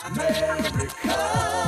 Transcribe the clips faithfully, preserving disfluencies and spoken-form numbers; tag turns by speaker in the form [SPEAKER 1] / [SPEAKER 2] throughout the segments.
[SPEAKER 1] America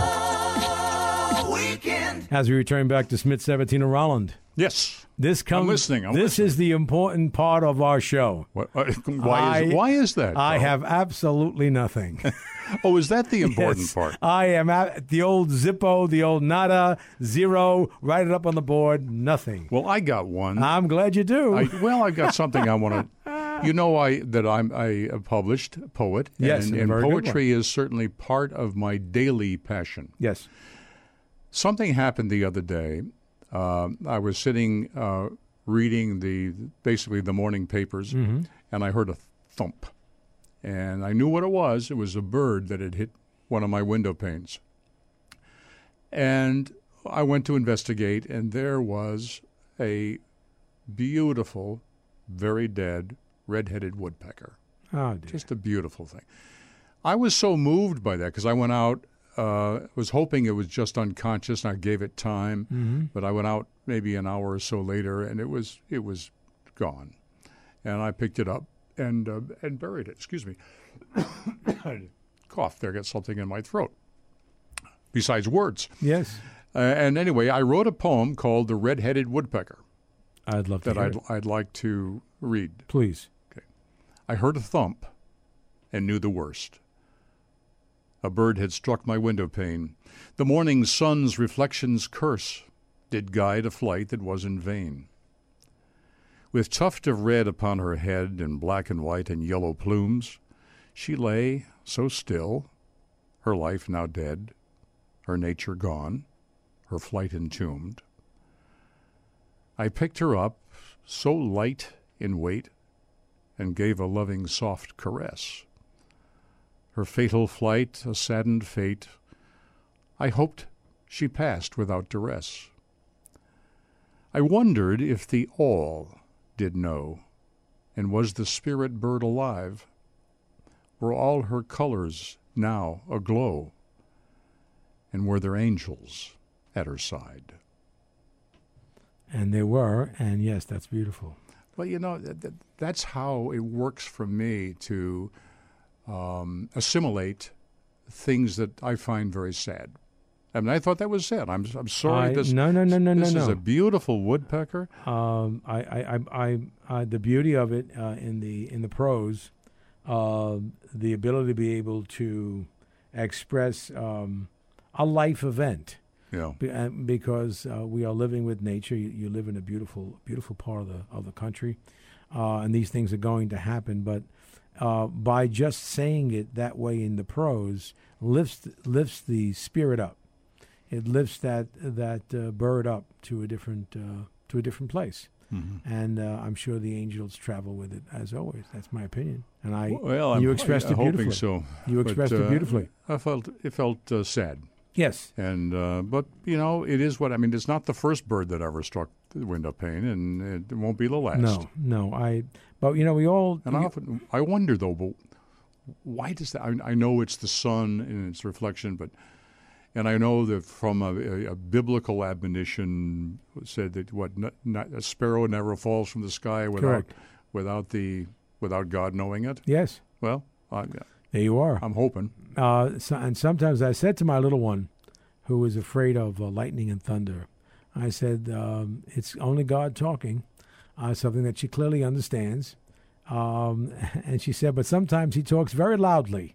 [SPEAKER 1] Weekend.
[SPEAKER 2] As we return back to Smith seventeen and Rolland.
[SPEAKER 3] Yes.
[SPEAKER 2] This comes,
[SPEAKER 3] I'm listening. I'm
[SPEAKER 2] this
[SPEAKER 3] listening.
[SPEAKER 2] is the important part of our show.
[SPEAKER 3] What, uh, why, is,
[SPEAKER 2] I-
[SPEAKER 3] why is that?
[SPEAKER 2] I
[SPEAKER 3] Carl?
[SPEAKER 2] have absolutely nothing.
[SPEAKER 3] Oh, is that the important
[SPEAKER 2] Yes,
[SPEAKER 3] part?
[SPEAKER 2] I am at the old Zippo, the old nada, zero, write it up on the board, nothing.
[SPEAKER 3] Well, I got one.
[SPEAKER 2] I'm glad you do.
[SPEAKER 3] I, well, I got something I want to. You know, I that I'm I a published poet.
[SPEAKER 2] Yes,
[SPEAKER 3] and,
[SPEAKER 2] a
[SPEAKER 3] and
[SPEAKER 2] very good
[SPEAKER 3] poetry is certainly part of my daily passion.
[SPEAKER 2] yes.
[SPEAKER 3] Something happened the other day. Uh, I was sitting uh, reading the basically the morning papers,
[SPEAKER 2] Mm-hmm.
[SPEAKER 3] and I heard a thump, and I knew what it was. It was a bird that had hit one of my window panes, and I went to investigate, and there was a beautiful, very dead red-headed woodpecker.
[SPEAKER 2] Oh, dear.
[SPEAKER 3] Just a beautiful thing. I was so moved by that because I went out, uh, was hoping it was just unconscious, and I gave it time.
[SPEAKER 2] Mm-hmm.
[SPEAKER 3] But I went out maybe an hour or so later, and it was it was gone. And I picked it up and uh, and buried it. Excuse me. I coughed there, got something in my throat. Besides words.
[SPEAKER 2] Yes.
[SPEAKER 3] Uh, and anyway, I wrote a poem called "The Red-Headed Woodpecker"
[SPEAKER 2] I'd love to
[SPEAKER 3] that
[SPEAKER 2] hear
[SPEAKER 3] I'd
[SPEAKER 2] it.
[SPEAKER 3] I'd like to read.
[SPEAKER 2] Please.
[SPEAKER 3] I heard a thump and knew the worst. A bird had struck my window pane. The morning sun's reflections curse did guide a flight that was in vain. With tuft of red upon her head and black and white and yellow plumes, she lay so still, her life now dead, her nature gone, her flight entombed. I picked her up, so light in weight, and gave a loving soft caress. Her fatal flight, a saddened fate, I hoped she passed without duress. I wondered if the All did know, and was the spirit bird alive? Were all her colors now aglow, and were there angels at her side?
[SPEAKER 2] And they were, and yes, that's beautiful.
[SPEAKER 3] Well, you know, that, that, that's how it works for me to um, assimilate things that I find very sad. I mean, I thought that was sad. I'm I'm sorry.
[SPEAKER 2] I-
[SPEAKER 3] this
[SPEAKER 2] no, no, no, no,
[SPEAKER 3] this
[SPEAKER 2] no,
[SPEAKER 3] is
[SPEAKER 2] no.
[SPEAKER 3] a beautiful woodpecker.
[SPEAKER 2] Um, I, I, I, I, I, the beauty of it uh, in the in the prose, uh, the ability to be able to express um, a life event.
[SPEAKER 3] Yeah.
[SPEAKER 2] Be- uh, because uh, we are living with nature. You, you live in a beautiful, beautiful part of the of the country, uh, and these things are going to happen. But uh, by just saying it that way in the prose, lifts lifts the spirit up. It lifts that that uh, bird up to a different uh, to a different place,
[SPEAKER 3] Mm-hmm.
[SPEAKER 2] and uh, I'm sure the angels travel with it as always. That's my opinion, and I
[SPEAKER 3] Well,
[SPEAKER 2] you
[SPEAKER 3] I'm
[SPEAKER 2] expressed
[SPEAKER 3] I'm
[SPEAKER 2] it beautifully.
[SPEAKER 3] hoping so.
[SPEAKER 2] You
[SPEAKER 3] But,
[SPEAKER 2] expressed it
[SPEAKER 3] uh,
[SPEAKER 2] beautifully.
[SPEAKER 3] I felt it felt uh, sad,
[SPEAKER 2] Yes.
[SPEAKER 3] and uh, but you know, it is what I mean. It's not the first bird that ever struck the window pane, and it won't be the last.
[SPEAKER 2] No, no. I. But you know, we all.
[SPEAKER 3] And I
[SPEAKER 2] we-
[SPEAKER 3] often I wonder though, but why does that? I, I know it's the sun and its reflection, but and I know that from a, a, a biblical admonition said that what not, not, a sparrow never falls from the sky without
[SPEAKER 2] Correct.
[SPEAKER 3] without the without God knowing it.
[SPEAKER 2] Yes.
[SPEAKER 3] Well, I,
[SPEAKER 2] There you are.
[SPEAKER 3] I'm hoping.
[SPEAKER 2] Uh, so, and sometimes I said to my little one, who was afraid of uh, lightning and thunder, I said, um, it's only God talking, uh, something that she clearly understands. Um, and she said, but sometimes he talks very loudly.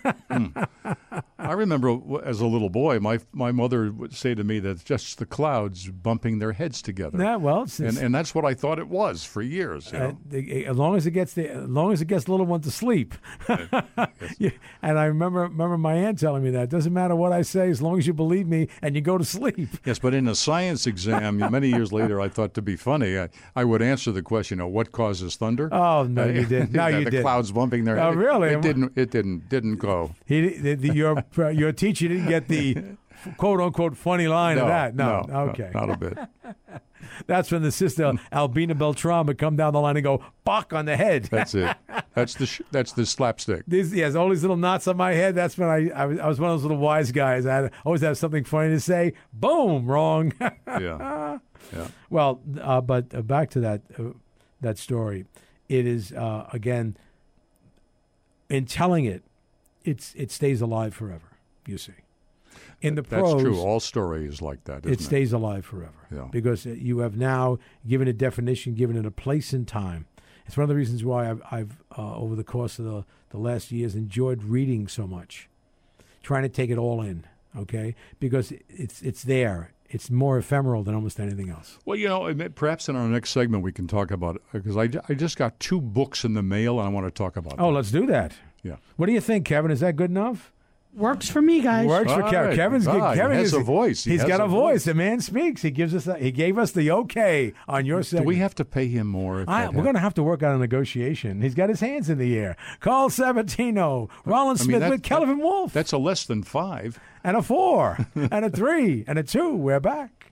[SPEAKER 3] I remember w- as a little boy, my my mother would say to me that it's just the clouds bumping their heads together,
[SPEAKER 2] Yeah, well, it's,
[SPEAKER 3] and and that's what I thought it was for years. You
[SPEAKER 2] uh,
[SPEAKER 3] know?
[SPEAKER 2] the- as long as it gets the, as long as it gets the little one to sleep. Yeah, and I remember remember my aunt telling me that it doesn't matter what I say as long as you believe me and you go to sleep.
[SPEAKER 3] Yes, but in a science exam many years later, I thought to be funny, I, I would answer the question, you know, what causes thunder?
[SPEAKER 2] Oh no, you didn't. No,
[SPEAKER 3] the
[SPEAKER 2] you
[SPEAKER 3] the
[SPEAKER 2] didn't.
[SPEAKER 3] clouds bumping their
[SPEAKER 2] Oh,
[SPEAKER 3] head.
[SPEAKER 2] really?
[SPEAKER 3] It didn't. It didn't. Didn't go.
[SPEAKER 2] He, the, the, your your teacher didn't get the quote unquote funny line
[SPEAKER 3] no,
[SPEAKER 2] of that. No,
[SPEAKER 3] no,
[SPEAKER 2] okay.
[SPEAKER 3] not a bit.
[SPEAKER 2] That's when the sister Albina Beltram would come down the line and go "bok" on the head.
[SPEAKER 3] That's it. That's the sh- that's the slapstick.
[SPEAKER 2] These, yes, all these little knots on my head. That's when I I was, I was one of those little wise guys. I had, always have something funny to say. Boom, wrong.
[SPEAKER 3] Yeah, yeah.
[SPEAKER 2] Well, uh, but uh, back to that uh, that story. It is uh, again in telling it. it's it stays alive forever. You see, in the
[SPEAKER 3] That's
[SPEAKER 2] prose,
[SPEAKER 3] true. All story is like that, isn't
[SPEAKER 2] it stays alive forever.
[SPEAKER 3] Yeah.
[SPEAKER 2] Because you have now given it definition, given it a place in time. It's one of the reasons why I've, I've uh, over the course of the, the last years, enjoyed reading so much, trying to take it all in, okay? Because it's it's there. It's more ephemeral than almost anything else.
[SPEAKER 3] Well, you know, perhaps in our next segment we can talk about, because I, I just got two books in the mail and I want to talk about
[SPEAKER 2] Oh,
[SPEAKER 3] them.
[SPEAKER 2] let's do that.
[SPEAKER 3] Yeah.
[SPEAKER 2] What do you think, Kevin? Is that good enough?
[SPEAKER 1] Works for me, guys.
[SPEAKER 2] Works for
[SPEAKER 3] All
[SPEAKER 2] Kevin.
[SPEAKER 3] right.
[SPEAKER 2] Kevin's good.
[SPEAKER 3] Ah, he
[SPEAKER 2] Kevin
[SPEAKER 3] has
[SPEAKER 2] is,
[SPEAKER 3] a voice. He
[SPEAKER 2] He's
[SPEAKER 3] has
[SPEAKER 2] got
[SPEAKER 3] a
[SPEAKER 2] a voice.
[SPEAKER 3] voice.
[SPEAKER 2] The man speaks. He gives us. A, he gave us the okay on your
[SPEAKER 3] Do
[SPEAKER 2] segment.
[SPEAKER 3] we have to pay him more? If
[SPEAKER 2] I,
[SPEAKER 3] that
[SPEAKER 2] we're going to have to work out a negotiation. He's got his hands in the air. Carl Sabatino, Rollin
[SPEAKER 3] I mean,
[SPEAKER 2] Smith
[SPEAKER 3] that-
[SPEAKER 2] with Kelvin
[SPEAKER 3] that-
[SPEAKER 2] Wolf,
[SPEAKER 3] That's a less than five.
[SPEAKER 2] and a four, and a three, and a two. We're back.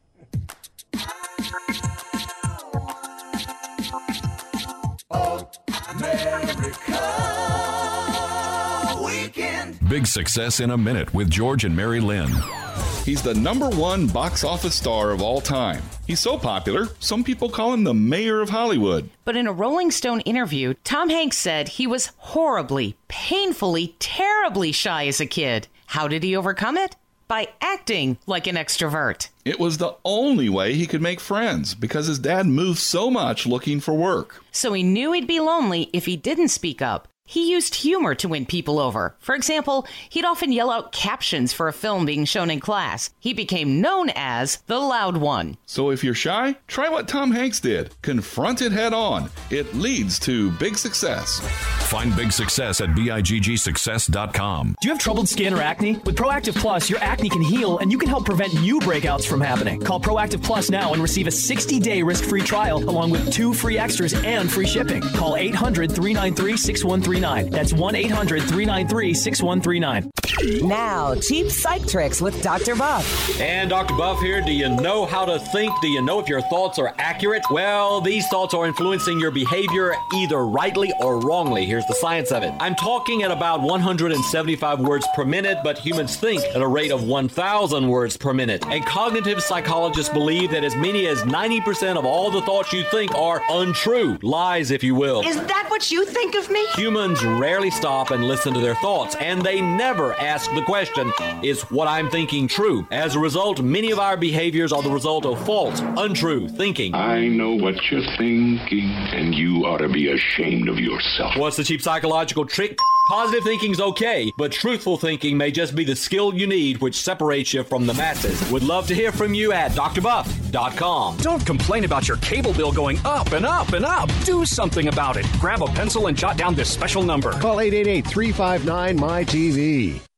[SPEAKER 4] Big Success in a Minute with George and Mary Lynn.
[SPEAKER 5] He's the number one box office star of all time. He's so popular, some people call him the mayor of Hollywood.
[SPEAKER 6] But in a Rolling Stone interview, Tom Hanks said he was horribly, painfully, terribly shy as a kid. How did he overcome it? By acting like an extrovert.
[SPEAKER 5] It was the only way he could make friends because his dad moved so much looking for work.
[SPEAKER 6] So he knew he'd be lonely if he didn't speak up. He used humor to win people over. For example, he'd often yell out captions for a film being shown in class. He became known as the loud one.
[SPEAKER 5] So if you're shy, try what Tom Hanks did. Confront it head on. It leads to big success.
[SPEAKER 4] Find Big Success at big success dot com.
[SPEAKER 7] Do you have troubled skin or acne? With Proactive Plus, your acne can heal and you can help prevent new breakouts from happening. Call Proactive Plus now and receive a sixty-day risk-free trial along with two free extras and free shipping. Call eight hundred, three nine three, six one three nine. That's one eight hundred, three nine three, six one three nine.
[SPEAKER 8] Now, cheap psych tricks with Doctor Buff.
[SPEAKER 9] And Doctor Buff here. Do you know how to think? Do you know if your thoughts are accurate? Well, these thoughts are influencing your behavior either rightly or wrongly. Here's the science of it. I'm talking at about one hundred seventy-five words per minute, but humans think at a rate of one thousand words per minute. And cognitive psychologists believe that as many as ninety percent of all the thoughts you think are untrue. Lies, if you will.
[SPEAKER 8] Is that what you think of me?
[SPEAKER 9] Humans rarely stop and listen to their thoughts, and they never ask the question, is what I'm thinking true? As a result, many of our behaviors are the result of false, untrue thinking.
[SPEAKER 10] I know what you're thinking, and you ought to be ashamed of yourself.
[SPEAKER 9] What's the cheap psychological trick? Positive thinking's okay, but truthful thinking may just be the skill you need which separates you from the masses. Would love to hear from you at d r buff dot com.
[SPEAKER 11] Don't complain about your cable bill going up and up and up. Do something about it. Grab a pencil and jot down this special number.
[SPEAKER 12] Call eight eight eight, three five nine, M Y T V.